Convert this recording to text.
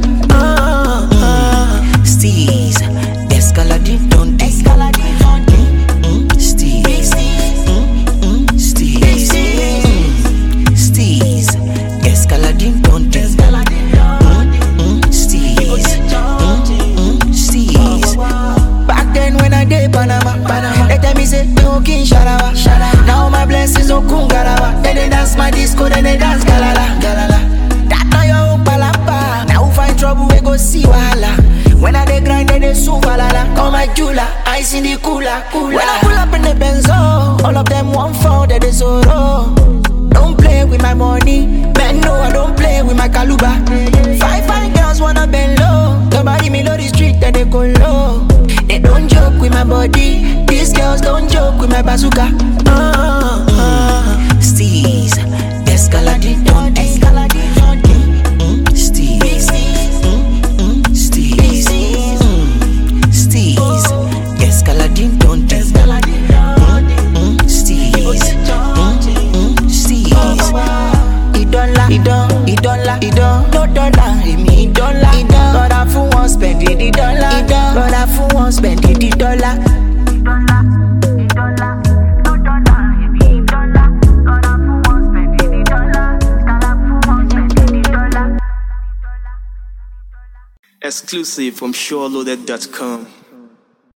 Steez, escalading, don't escalading, Steez, Steez, Steez, escalading, don't Steez, Steez. Back then when I did Panama, they tell me say no king shalawa. Now my blessings no kungalawa. Then they dance my disco, then they dance galala. That now your own palapa. Now who find trouble we go see wahala. When I dey grind, then they soon falala. Call my jeweler, ice in the cooler. When I pull up in the Benzo, all of them want fall, that they sorrow. Don't play with my money, man. No, I don't play with my kaluba. Five girls wanna bend low. Nobody me know the street, then they go low. They don't joke with my body. These girls don't joke with my bazooka. Steez, escalading, don't escalading, don't Steez, Steez, Steez, escalading, don't escalading, Steez, Steez. He don't, no dollar, he dollar. But I for one spend the dollar, but I for one spend the dollar. Exclusive from SureLoaded.com.